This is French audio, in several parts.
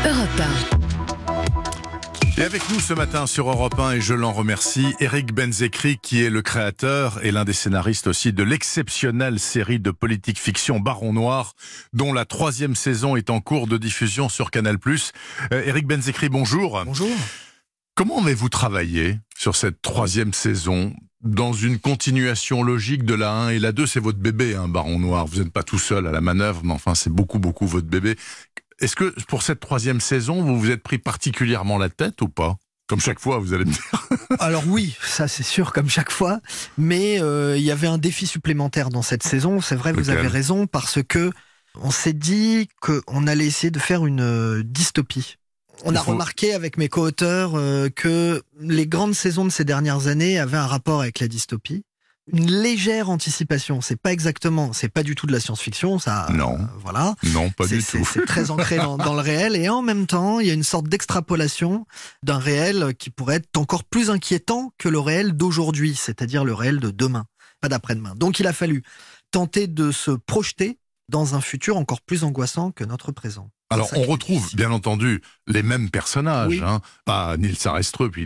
Europe 1. Et avec nous ce matin sur Europe 1, et je l'en remercie, Éric Benzekri, qui est le créateur et l'un des scénaristes aussi de l'exceptionnelle série de politique fiction Baron Noir, dont la 3e saison est en cours de diffusion sur Canal+. Éric Benzekri, bonjour. Bonjour. Comment avez-vous travaillé sur cette 3e saison dans une continuation logique de la 1 et la 2? C'est votre bébé, Baron Noir. Vous n'êtes pas tout seul à la manœuvre, mais enfin c'est beaucoup votre bébé. Est-ce que pour cette 3e saison, vous vous êtes pris particulièrement la tête ou pas? Comme chaque fois, vous allez me dire. Alors oui, ça c'est sûr, comme chaque fois. Mais il y avait un défi supplémentaire dans cette saison. C'est vrai, vous avez raison, parce que on s'est dit qu'on allait essayer de faire une dystopie. On a remarqué avec mes co-auteurs que les grandes saisons de ces dernières années avaient un rapport avec la dystopie. Une légère anticipation, c'est pas du tout de la science-fiction, ça. Non. Voilà. Non, pas du tout. C'est très ancré dans le réel, et en même temps, il y a une sorte d'extrapolation d'un réel qui pourrait être encore plus inquiétant que le réel d'aujourd'hui, c'est-à-dire le réel de demain, pas d'après-demain. Donc il a fallu tenter de se projeter dans un futur encore plus angoissant que notre présent. Alors, on retrouve, bien entendu, les mêmes personnages. Oui. Pas Nils Arestrup,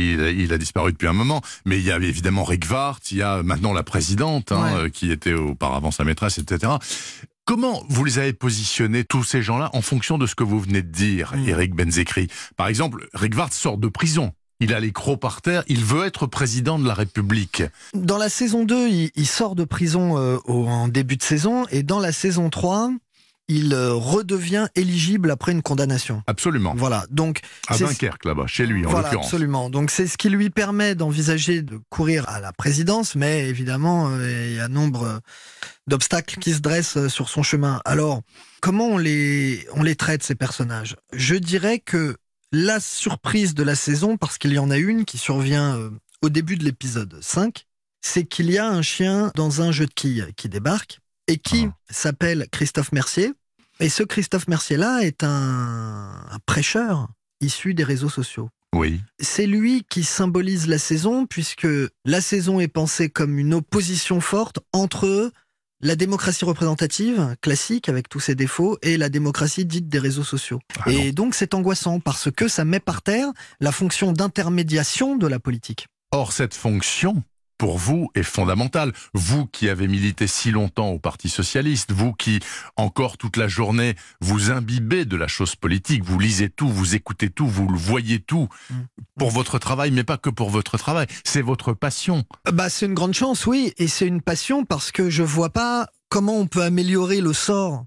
il a disparu depuis un moment, mais il y a évidemment Rigvart, il y a maintenant la présidente, qui était auparavant sa maîtresse, etc. Comment vous les avez positionnés, tous ces gens-là, en fonction de ce que vous venez de dire, Éric Benzekri? Par exemple, Rigvart sort de prison. Il a les crocs par terre, il veut être président de la République. Dans la saison 2, il sort de prison en début de saison, et dans la saison 3... il redevient éligible après une condamnation. Absolument. Voilà. Donc, à Dunkerque, là-bas, chez lui, en l'occurrence. Absolument. Donc, c'est ce qui lui permet d'envisager de courir à la présidence, mais évidemment, il y a nombre d'obstacles qui se dressent sur son chemin. Alors, comment on les traite, ces personnages? Je dirais que la surprise de la saison, parce qu'il y en a une qui survient au début de l'épisode 5, c'est qu'il y a un chien dans un jeu de quilles qui débarque, et qui s'appelle Christophe Mercier. Et ce Christophe Mercier-là est un prêcheur issu des réseaux sociaux. Oui. C'est lui qui symbolise la saison, puisque la saison est pensée comme une opposition forte entre la démocratie représentative, classique, avec tous ses défauts, et la démocratie dite des réseaux sociaux. Et donc c'est angoissant, parce que ça met par terre la fonction d'intermédiation de la politique. Or, cette fonction, pour vous, est fondamentale. Vous qui avez milité si longtemps au Parti Socialiste, vous qui, encore toute la journée, vous imbibez de la chose politique, vous lisez tout, vous écoutez tout, vous le voyez tout, pour votre travail, mais pas que pour votre travail, c'est votre passion. C'est une grande chance, oui, et c'est une passion parce que je vois pas comment on peut améliorer le sort.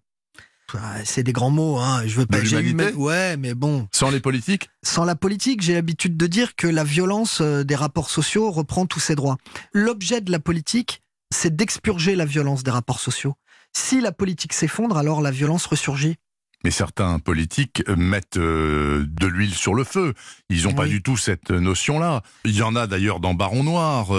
C'est des grands mots, je veux pas. De l'humanité ? Ouais, mais bon. Sans les politiques ? Sans la politique, j'ai l'habitude de dire que la violence des rapports sociaux reprend tous ses droits. L'objet de la politique, c'est d'expurger la violence des rapports sociaux. Si la politique s'effondre, alors la violence ressurgit. Mais certains politiques mettent de l'huile sur le feu. Ils n'ont pas du tout cette notion-là. Il y en a d'ailleurs dans Baron Noir.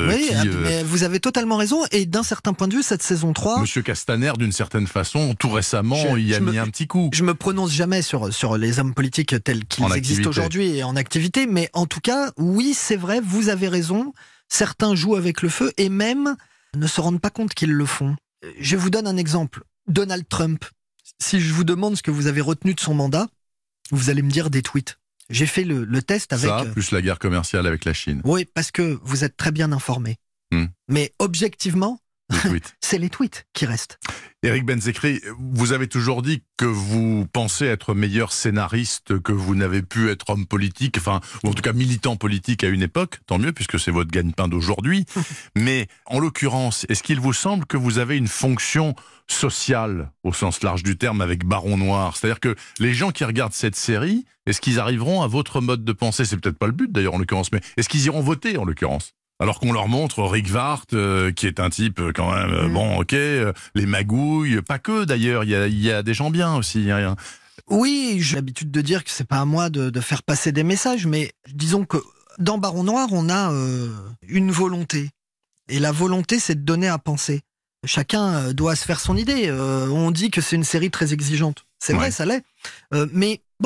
Mais vous avez totalement raison. Et d'un certain point de vue, cette saison 3... Monsieur Castaner, d'une certaine façon, tout récemment, il y a mis un petit coup. Je me prononce jamais sur les hommes politiques tels qu'ils existent aujourd'hui et en activité. Mais en tout cas, oui, c'est vrai, vous avez raison. Certains jouent avec le feu et même ne se rendent pas compte qu'ils le font. Je vous donne un exemple. Donald Trump. Si je vous demande ce que vous avez retenu de son mandat, vous allez me dire des tweets. J'ai fait le test avec... Ça, plus la guerre commerciale avec la Chine. Oui, parce que vous êtes très bien informé. Mais objectivement, c'est les tweets qui restent. Éric Benzekri, vous avez toujours dit que vous pensez être meilleur scénariste que vous n'avez pu être homme politique, ou en tout cas militant politique à une époque, tant mieux puisque c'est votre gagne-pain d'aujourd'hui. Mais en l'occurrence, est-ce qu'il vous semble que vous avez une fonction sociale au sens large du terme avec Baron Noir? C'est-à-dire que les gens qui regardent cette série, est-ce qu'ils arriveront à votre mode de pensée? C'est peut-être pas le but d'ailleurs en l'occurrence, mais est-ce qu'ils iront voter en l'occurrence? Alors qu'on leur montre Rigvart, qui est un type quand même, les magouilles, pas que d'ailleurs, il y a des gens bien aussi. Oui, j'ai l'habitude de dire que c'est pas à moi de faire passer des messages, mais disons que dans Baron Noir, on a une volonté. Et la volonté, c'est de donner à penser. Chacun doit se faire son idée. On dit que c'est une série très exigeante. C'est vrai, ça l'est. Mais bon,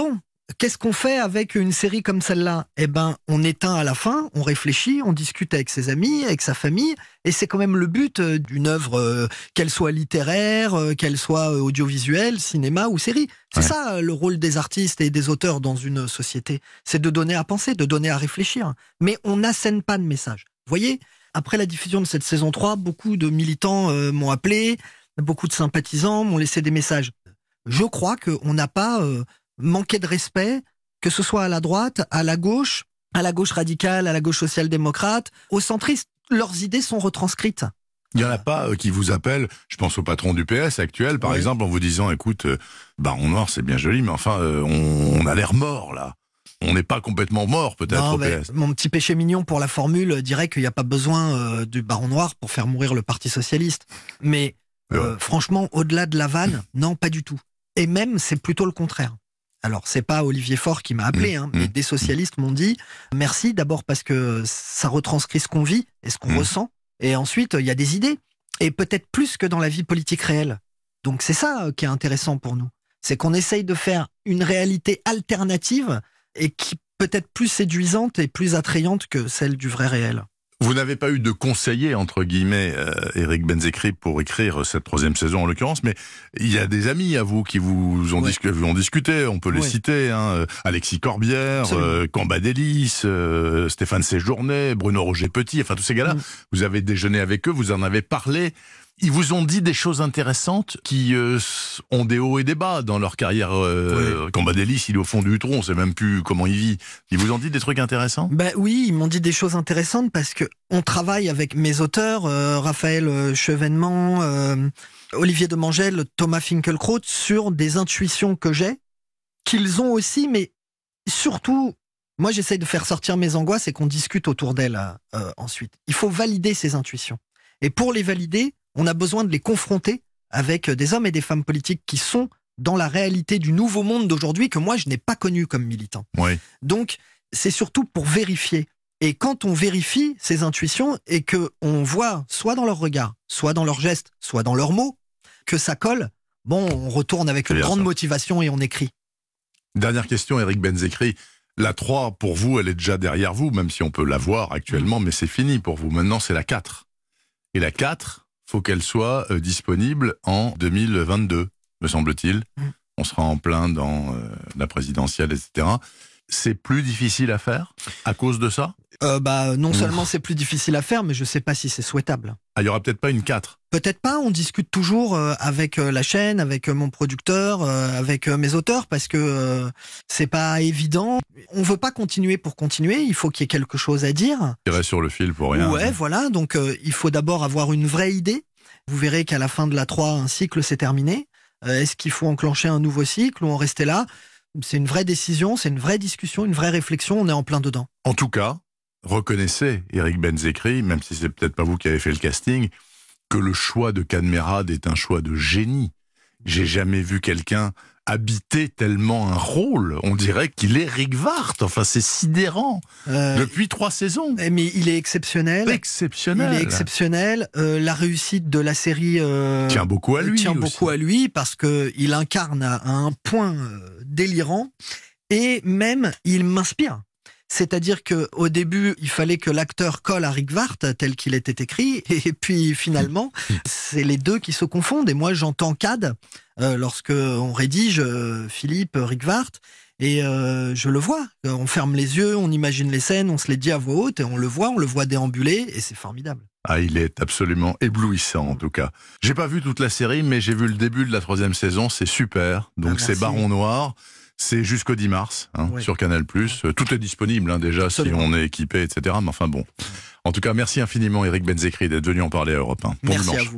qu'est-ce qu'on fait avec une série comme celle-là? Eh ben, on éteint à la fin, on réfléchit, on discute avec ses amis, avec sa famille, et c'est quand même le but d'une œuvre, qu'elle soit littéraire, qu'elle soit audiovisuelle, cinéma ou série. C'est ça le rôle des artistes et des auteurs dans une société. C'est de donner à penser, de donner à réfléchir. Mais on n'assène pas de message. Vous voyez, après la diffusion de cette saison 3, beaucoup de militants m'ont appelé, beaucoup de sympathisants m'ont laissé des messages. Je crois qu'on n'a pas manqué de respect, que ce soit à la droite, à la gauche radicale, à la gauche social-démocrate, aux centristes. Leurs idées sont retranscrites. Il n'y en a pas qui vous appellent, je pense au patron du PS actuel, par exemple, en vous disant, écoute, Baron Noir, c'est bien joli, mais enfin, on a l'air mort, là. On n'est pas complètement mort, peut-être, au PS. Mon petit péché mignon pour la formule dirait qu'il n'y a pas besoin du Baron Noir pour faire mourir le Parti Socialiste. Mais franchement, au-delà de la vanne, non, pas du tout. Et même, c'est plutôt le contraire. Alors, c'est pas Olivier Faure qui m'a appelé, mais des socialistes m'ont dit merci, d'abord parce que ça retranscrit ce qu'on vit et ce qu'on ressent. Et ensuite, il y a des idées. Et peut-être plus que dans la vie politique réelle. Donc, c'est ça qui est intéressant pour nous. C'est qu'on essaye de faire une réalité alternative et qui peut-être plus séduisante et plus attrayante que celle du vrai réel. Vous n'avez pas eu de conseiller, entre guillemets, Éric Bensekri, pour écrire cette 3e saison en l'occurrence, mais il y a des amis à vous qui vous ont, ont discuté, on peut les citer, Alexis Corbière, Cambadélis, Stéphane Séjourné, Bruno Roger-Petit, enfin tous ces gars-là, vous avez déjeuné avec eux, vous en avez parlé. Ils vous ont dit des choses intéressantes qui ont des hauts et des bas dans leur carrière. Cambadélis, il est au fond du trou, on sait même plus comment il vit. Ils vous ont dit des trucs intéressants? Oui, ils m'ont dit des choses intéressantes parce que on travaille avec mes auteurs, Raphaël Chevènement, Olivier Demangel, Thomas Finkielkraut, sur des intuitions que j'ai, qu'ils ont aussi, mais surtout, moi j'essaye de faire sortir mes angoisses et qu'on discute autour d'elles ensuite. Il faut valider ces intuitions. Et pour les valider, on a besoin de les confronter avec des hommes et des femmes politiques qui sont dans la réalité du nouveau monde d'aujourd'hui que moi je n'ai pas connu comme militant. Donc c'est surtout pour vérifier. Et quand on vérifie ces intuitions et que on voit soit dans leur regard, soit dans leurs gestes, soit dans leurs mots, que ça colle, on retourne avec une grande motivation et on écrit. Dernière question, Éric Bensekri. La 3, pour vous, elle est déjà derrière vous, même si on peut la voir actuellement, mais c'est fini pour vous. Maintenant, c'est la 4. Et la 4, faut qu'elle soit disponible en 2022, me semble-t-il. On sera en plein dans la présidentielle, etc. C'est plus difficile à faire à cause de ça? Non seulement c'est plus difficile à faire, mais je sais pas si c'est souhaitable. Ah, il y aura peut-être pas une 4? Peut-être pas, on discute toujours avec la chaîne, avec mon producteur, avec mes auteurs, parce que c'est pas évident. On veut pas continuer pour continuer, il faut qu'il y ait quelque chose à dire. Tirer sur le fil pour rien. Ouais, voilà, donc il faut d'abord avoir une vraie idée. Vous verrez qu'à la fin de la 3, un cycle s'est terminé. Est-ce qu'il faut enclencher un nouveau cycle ou en rester là? C'est une vraie décision, c'est une vraie discussion, une vraie réflexion, on est en plein dedans. En tout cas, reconnaissez, Éric Bensekri, même si c'est peut-être pas vous qui avez fait le casting, que le choix de Cadmerade est un choix de génie. J'ai jamais vu quelqu'un habiter tellement un rôle. On dirait qu'il est Eric Woerth. Enfin, c'est sidérant. Depuis 3 saisons. Mais il est exceptionnel. Exceptionnel. Il est exceptionnel. La réussite de la série tient beaucoup à lui. Tient beaucoup à lui parce que il incarne à un point délirant et même il m'inspire. C'est-à-dire que au début, il fallait que l'acteur colle à Rick Woerth tel qu'il était écrit, et puis finalement, c'est les deux qui se confondent. Et moi, j'entends Cad lorsque on rédige Philippe, Rick Woerth, et je le vois. On ferme les yeux, on imagine les scènes, on se les dit à voix haute, et on le voit déambuler, et c'est formidable. Ah, il est absolument éblouissant en tout cas. J'ai pas vu toute la série, mais j'ai vu le début de la 3e saison. C'est super. Donc c'est Baron Noir. C'est jusqu'au 10 mars sur Canal+. Tout est disponible déjà. Absolument. Si on est équipé, etc. Mais enfin bon. En tout cas, merci infiniment Éric Bensekri d'être venu en parler à Europe 1. Bon merci dimanche. à vous.